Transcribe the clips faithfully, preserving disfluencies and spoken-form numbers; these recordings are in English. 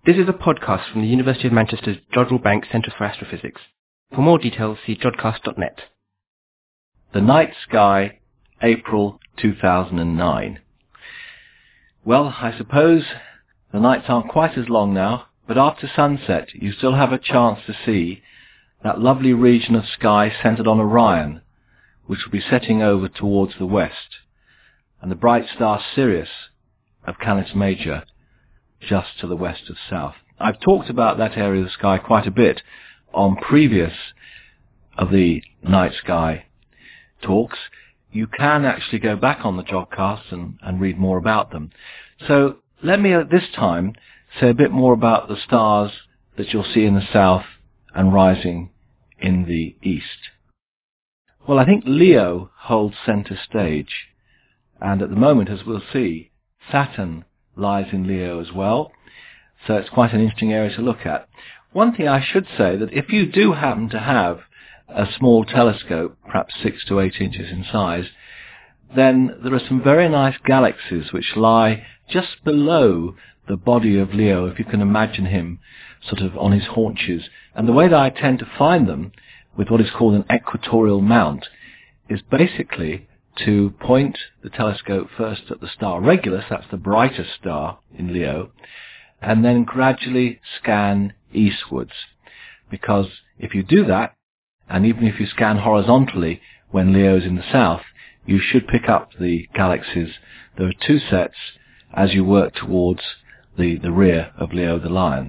This is a podcast from the University of Manchester's Jodrell Bank Centre for Astrophysics. For more details, see jodcast dot net. The Night Sky, April two thousand nine. Well, I suppose the nights aren't quite as long now, but after sunset you still have a chance to see that lovely region of sky centred on Orion, which will be setting over towards the west, and the bright star Sirius of Canis Major, just to the west of south. I've talked about that area of the sky quite a bit on previous of the night sky talks. You can actually go back on the Jodcasts and, and read more about them. So let me at this time say a bit more about the stars that you'll see in the south and rising in the east. Well, I think Leo holds centre stage, and at the moment, as we'll see, Saturn lies in Leo as well, so it's quite an interesting area to look at. One thing I should say, that if you do happen to have a small telescope, perhaps six to eight inches in size, then there are some very nice galaxies which lie just below the body of Leo, if you can imagine him sort of on his haunches. And the way that I tend to find them, with what is called an equatorial mount, is basically to point the telescope first at the star Regulus, that's the brightest star in Leo, and then gradually scan eastwards. Because if you do that, and even if you scan horizontally when Leo is in the south, you should pick up the galaxies. There are two sets as you work towards the, the rear of Leo the Lion.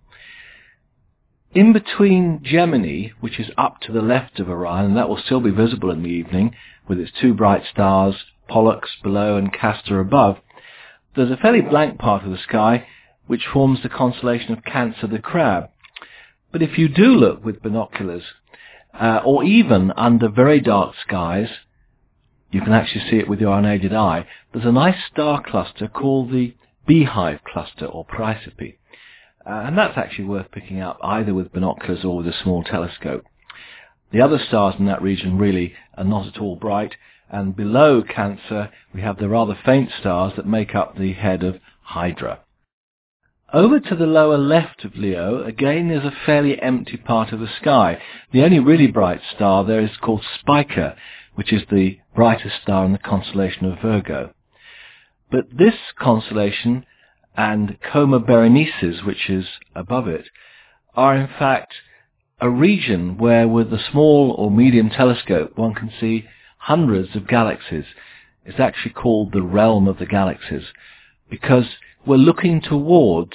In between Gemini, which is up to the left of Orion, and that will still be visible in the evening, with its two bright stars, Pollux below and Castor above, there's a fairly blank part of the sky which forms the constellation of Cancer the Crab. But if you do look with binoculars, uh, or even under very dark skies, you can actually see it with your unaided eye, there's a nice star cluster called the Beehive Cluster, or Chrysope. Uh, and that's actually worth picking up either with binoculars or with a small telescope. The other stars in that region really are not at all bright, and below Cancer we have the rather faint stars that make up the head of Hydra. Over to the lower left of Leo, again there's a fairly empty part of the sky. The only really bright star there is called Spica, which is the brightest star in the constellation of Virgo. But this constellation and Coma Berenices, which is above it, are in fact a region where with a small or medium telescope one can see hundreds of galaxies. It's actually called the realm of the galaxies, because we're looking towards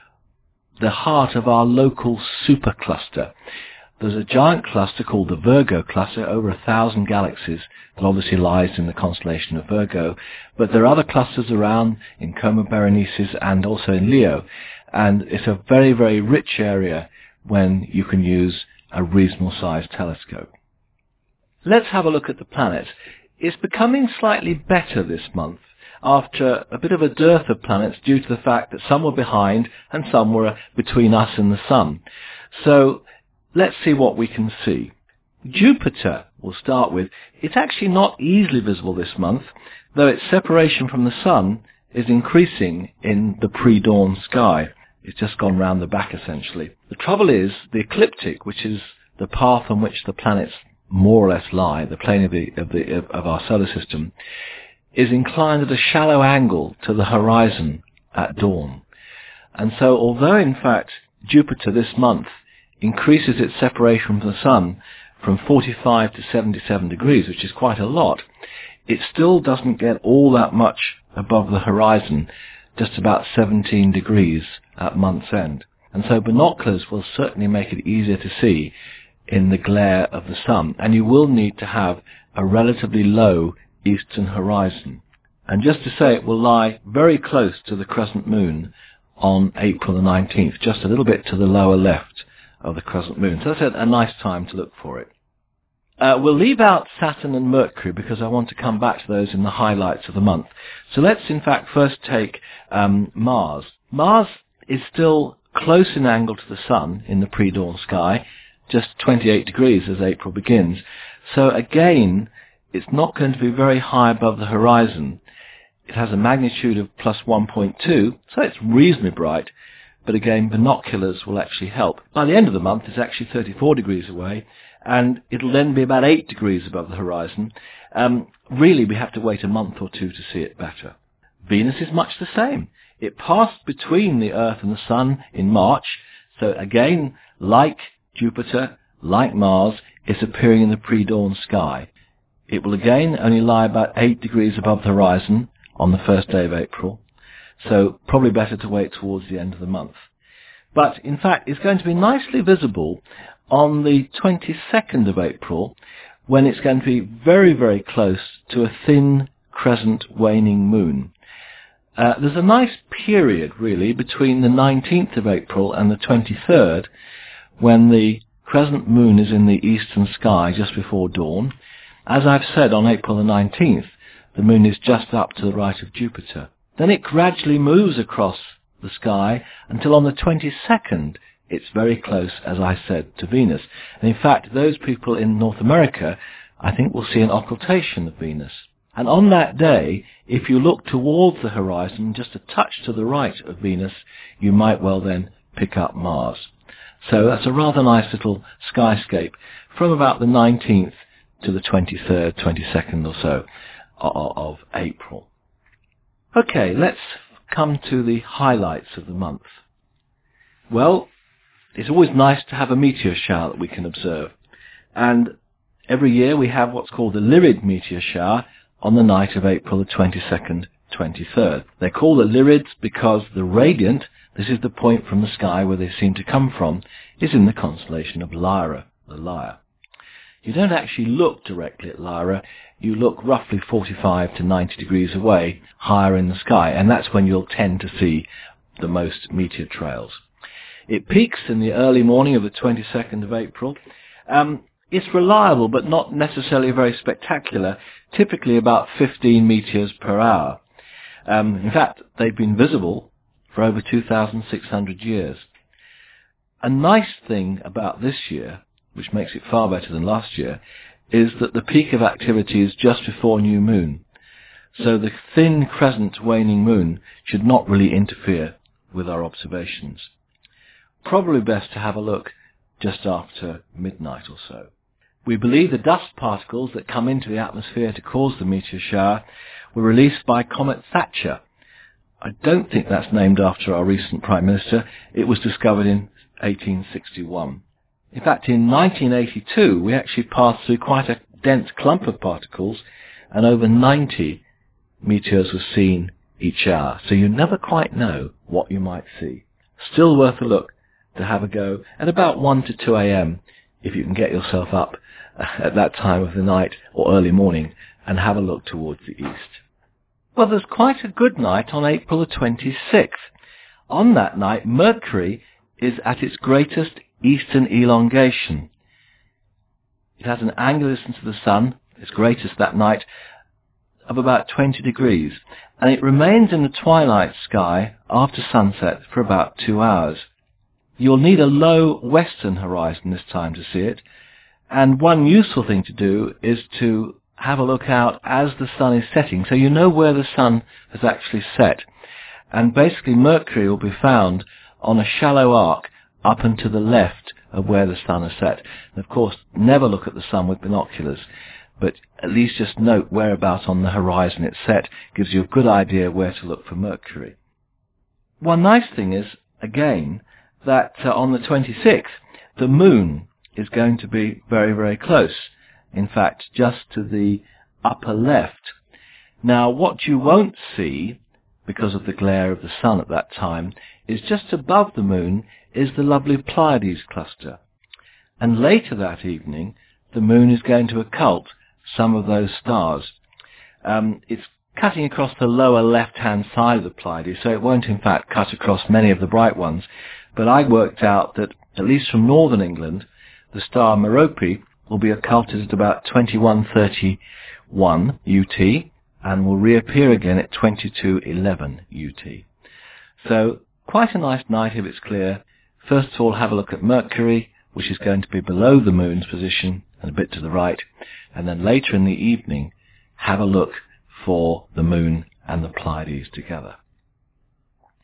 the heart of our local supercluster. There's a giant cluster called the Virgo cluster, over a thousand galaxies, that obviously lies in the constellation of Virgo, but there are other clusters around in Coma Berenices and also in Leo, and it's a very, very rich area when you can use a reasonable sized telescope. Let's have a look at the planets. It's becoming slightly better this month, after a bit of a dearth of planets due to the fact that some were behind and some were between us and the Sun. So let's see what we can see. Jupiter, we'll start with. It's actually not easily visible this month, though its separation from the Sun is increasing in the pre-dawn sky. It's just gone round the back, essentially. The trouble is, the ecliptic, which is the path on which the planets more or less lie, the plane of, the, of, the, of, of our solar system, is inclined at a shallow angle to the horizon at dawn. And so, although in fact Jupiter this month increases its separation from the Sun from forty-five to seventy-seven degrees, which is quite a lot, it still doesn't get all that much above the horizon, just about seventeen degrees at month's end. And so binoculars will certainly make it easier to see in the glare of the Sun, and you will need to have a relatively low eastern horizon. And just to say, it will lie very close to the crescent moon on April the nineteenth, just a little bit to the lower left of the crescent moon. So that's a nice time to look for it. Uh, we'll leave out Saturn and Mercury because I want to come back to those in the highlights of the month. So let's in fact first take um, Mars. Mars is still close in angle to the Sun in the pre-dawn sky, just twenty-eight degrees as April begins. So again, it's not going to be very high above the horizon. It has a magnitude of plus one point two, so it's reasonably bright, but again, binoculars will actually help. By the end of the month, it's actually thirty-four degrees away, and it'll then be about eight degrees above the horizon. Um, really, we have to wait a month or two to see it better. Venus is much the same. It passed between the Earth and the Sun in March, so again, like Jupiter, like Mars, it's appearing in the pre-dawn sky. It will again only lie about eight degrees above the horizon on the first day of April, so probably better to wait towards the end of the month. But in fact, it's going to be nicely visible on the twenty-second of April, when it's going to be very, very close to a thin crescent waning moon. Uh, there's a nice period, really, between the nineteenth of April and the twenty-third, when the crescent moon is in the eastern sky just before dawn. As I've said, on April the nineteenth, the moon is just up to the right of Jupiter. Then it gradually moves across the sky until on the twenty-second it's very close, as I said, to Venus. And in fact, those people in North America, I think, will see an occultation of Venus. And on that day, if you look towards the horizon, just a touch to the right of Venus, you might well then pick up Mars. So that's a rather nice little skyscape from about the nineteenth to the twenty-third, twenty-second or so of April. Okay, let's come to the highlights of the month. Well, it's always nice to have a meteor shower that we can observe. And every year we have what's called the Lyrid meteor shower on the night of April the twenty-second, twenty-third. They're called the Lyrids because the radiant, this is the point from the sky where they seem to come from, is in the constellation of Lyra, the Lyre. You don't actually look directly at Lyra, you look roughly forty-five to ninety degrees away, higher in the sky, and that's when you'll tend to see the most meteor trails. It peaks in the early morning of the twenty-second of April. Um, it's reliable, but not necessarily very spectacular, typically about fifteen meteors per hour. Um, in fact, they've been visible for over two thousand six hundred years. A nice thing about this year, which makes it far better than last year, is that the peak of activity is just before new moon. So the thin crescent waning moon should not really interfere with our observations. Probably best to have a look just after midnight or so. We believe the dust particles that come into the atmosphere to cause the meteor shower were released by Comet Thatcher. I don't think that's named after our recent Prime Minister. It was discovered in eighteen sixty-one. In fact, in nineteen eighty-two, we actually passed through quite a dense clump of particles, and over ninety meteors were seen each hour. So you never quite know what you might see. Still worth a look to have a go at about one to two a.m. if you can get yourself up at that time of the night or early morning and have a look towards the east. Well, there's quite a good night on April the twenty-sixth. On that night, Mercury is at its greatest eastern elongation. It has an angular distance to the Sun, its greatest that night, of about twenty degrees, and it remains in the twilight sky after sunset for about two hours. You'll need a low western horizon this time to see it, and one useful thing to do is to have a look out as the Sun is setting, so you know where the Sun has actually set. And basically Mercury will be found on a shallow arc up and to the left of where the Sun has set. And of course, never look at the Sun with binoculars, but at least just note whereabouts on the horizon it's set, gives you a good idea where to look for Mercury. One nice thing is, again, that uh, on the twenty-sixth, the Moon is going to be very, very close. In fact, just to the upper left. Now, what you won't see, because of the glare of the Sun at that time, is just above the Moon is the lovely Pleiades cluster. And later that evening, the Moon is going to occult some of those stars. Um, it's cutting across the lower left-hand side of the Pleiades, so it won't in fact cut across many of the bright ones. But I worked out that, at least from northern England, the star Merope will be occulted at about twenty-one thirty-one U T and will reappear again at twenty-two eleven U T. So quite a nice night if it's clear. First of all, have a look at Mercury, which is going to be below the Moon's position and a bit to the right, and then later in the evening, have a look for the Moon and the Pleiades together.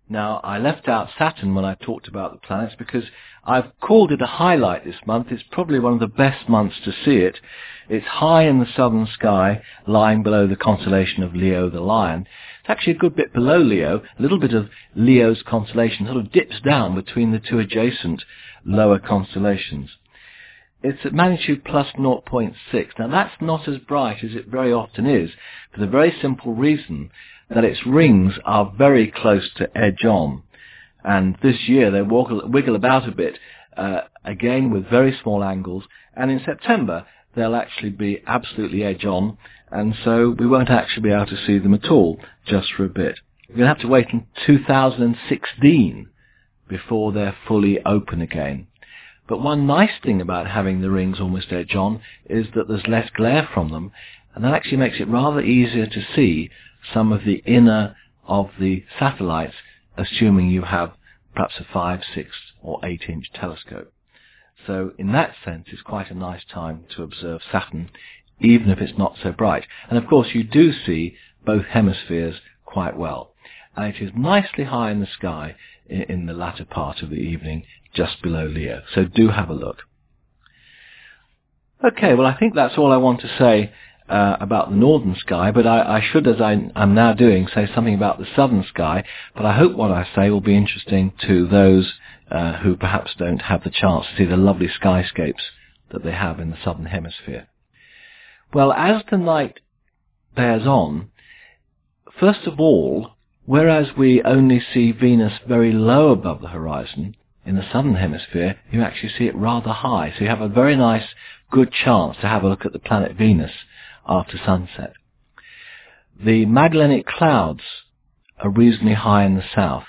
Now, I left out Saturn when I talked about the planets because I've called it a highlight this month. It's probably one of the best months to see it. It's high in the southern sky, lying below the constellation of Leo the Lion. It's actually a good bit below Leo. A little bit of Leo's constellation sort of dips down between the two adjacent lower constellations. It's at magnitude plus zero point six. Now, that's not as bright as it very often is, for the very simple reason that its rings are very close to edge on. And this year they wiggle, wiggle about a bit, uh, again with very small angles, and in September they'll actually be absolutely edge on, and so we won't actually be able to see them at all, just for a bit. We're going to have to wait until two thousand sixteen before they're fully open again. But one nice thing about having the rings almost edge on is that there's less glare from them, and that actually makes it rather easier to see some of the inner of the satellites, assuming you have perhaps a five, six or eight inch telescope. So in that sense, it's quite a nice time to observe Saturn, even if it's not so bright. And of course, you do see both hemispheres quite well. And it is nicely high in the sky in, in the latter part of the evening, just below Leo. So do have a look. Okay, well, I think that's all I want to say uh, about the northern sky, but I, I should, as I am now doing, say something about the southern sky, but I hope what I say will be interesting to those uh, who perhaps don't have the chance to see the lovely skyscapes that they have in the southern hemisphere. Well, as the night bears on, first of all, whereas we only see Venus very low above the horizon, in the southern hemisphere, you actually see it rather high. So you have a very nice, good chance to have a look at the planet Venus after sunset. The Magellanic Clouds are reasonably high in the south.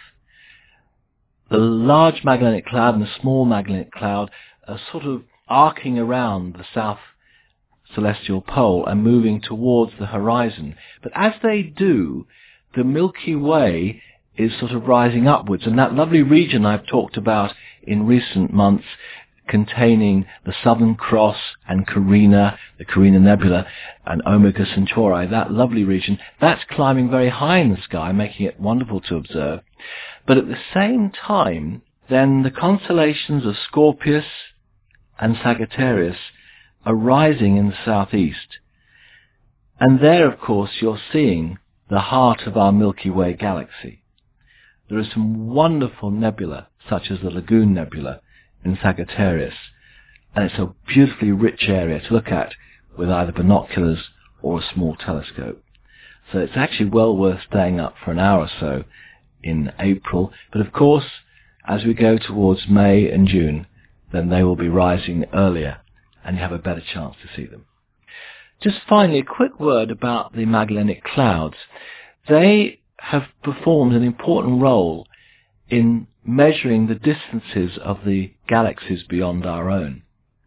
The large Magellanic Cloud and the small Magellanic Cloud are sort of arcing around the south celestial pole and moving towards the horizon. But as they do, the Milky Way is sort of rising upwards, and that lovely region I've talked about in recent months, containing the Southern Cross and Carina, the Carina Nebula, and Omega Centauri, that lovely region, that's climbing very high in the sky, making it wonderful to observe. But at the same time, then the constellations of Scorpius and Sagittarius are rising in the southeast. And there, of course, you're seeing the heart of our Milky Way galaxy. There are some wonderful nebula, such as the Lagoon Nebula in Sagittarius, and it's a beautifully rich area to look at with either binoculars or a small telescope. So it's actually well worth staying up for an hour or so in April, but of course, as we go towards May and June, then they will be rising earlier, and you have a better chance to see them. Just finally, a quick word about the Magellanic Clouds. They have performed an important role in measuring the distances of the galaxies beyond our own.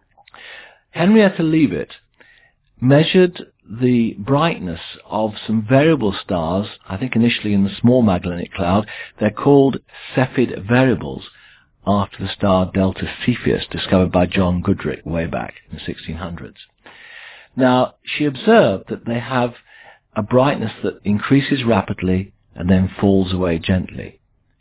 Henrietta Leavitt measured the brightness of some variable stars, I think initially in the small Magellanic Cloud. They're called Cepheid variables, after the star Delta Cepheus, discovered by John Goodricke way back in the sixteen hundreds. Now, she observed that they have a brightness that increases rapidly and then falls away gently.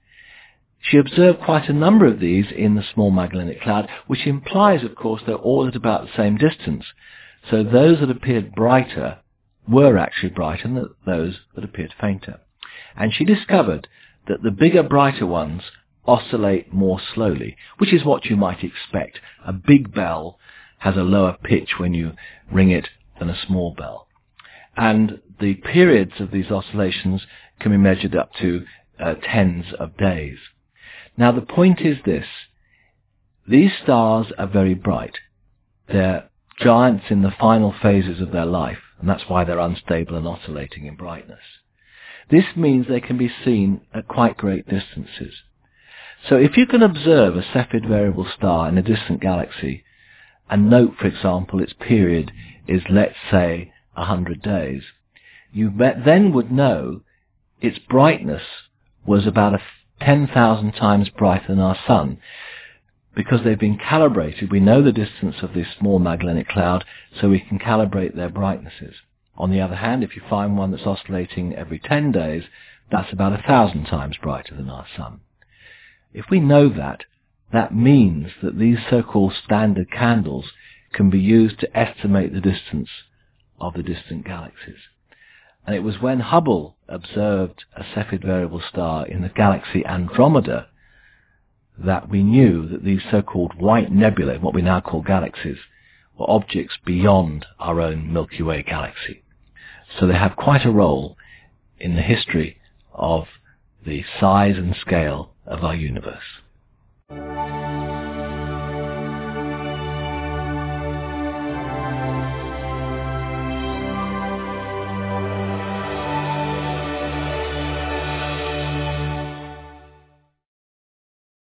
She observed quite a number of these in the small Magellanic Cloud, which implies, of course, they're all at about the same distance. So those that appeared brighter were actually brighter than those that appeared fainter. And she discovered that the bigger, brighter ones oscillate more slowly, which is what you might expect. A big bell has a lower pitch when you ring it than a small bell. And the periods of these oscillations can be measured up to uh, tens of days. Now, the point is this. These stars are very bright. They're giants in the final phases of their life, and that's why they're unstable and oscillating in brightness. This means they can be seen at quite great distances. So if you can observe a Cepheid variable star in a distant galaxy, and note, for example, its period is, let's say, one hundred days, you then would know its brightness was about ten thousand times brighter than our Sun. Because they've been calibrated, we know the distance of this small Magellanic Cloud, so we can calibrate their brightnesses. On the other hand, if you find one that's oscillating every ten days, That's about a thousand times brighter than our sun. If we know that, that means that these so-called standard candles can be used to estimate the distance of the distant galaxies. And it was when Hubble observed a Cepheid variable star in the galaxy Andromeda that we knew that these so-called white nebulae, what we now call galaxies, were objects beyond our own Milky Way galaxy. So they have quite a role in the history of the size and scale of our universe.